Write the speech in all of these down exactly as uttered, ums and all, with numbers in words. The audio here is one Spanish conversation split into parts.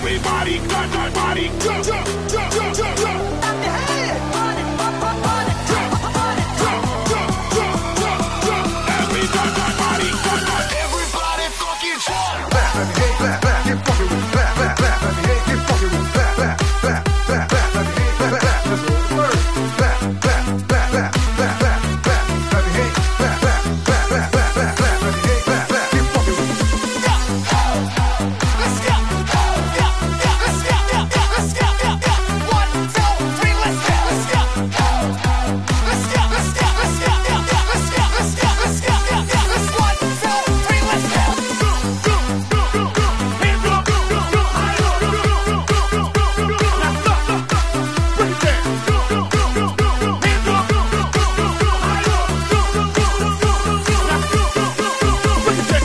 Everybody, got that body, jump, jump, jump, jump, jump, jump. Clap your hands. Party, party, party, jump, party, jump, jump, jump, jump, jump. Everybody, got that body, got that. Everybody, fucking jump. Back, let me hate, back, back, get fucking with back, back, back, let me hate, get fucking with back, back, back, back, back, let me hate, back, back, let's go first. Back, back, back, back, back, back, back, let me hate, back, back, back, back, back, back, back, let me hate, back, back, get fucking with. Let's go, yeah, yeah, let's go, yeah, yeah, let's go, yeah, yeah. One, two, three, let's go, let's go. Let's go, let's go, let's go, yeah, yeah, let's go, let's go, let's go, yeah, yeah. Let's one, two, three, let's go. Go, go, go, go, go. Hands up, go, go, go, high up, go, go, go, go, go, go, go. Now stop, stop, stop, break it down. Go, go, go, go, go, go. Hands up, go, go, go, go, go, high up, go, go, go, go, go, go, go. Now go, go, go, go, go, break it down.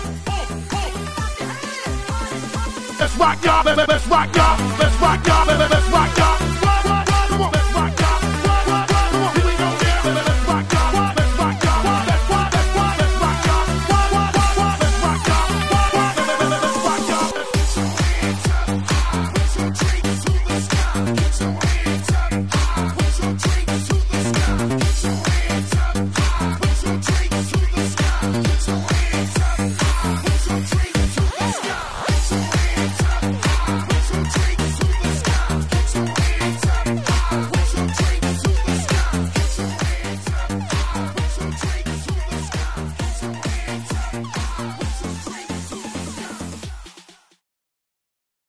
Let's rock y'all, let's rock y'all, let's rock y'all,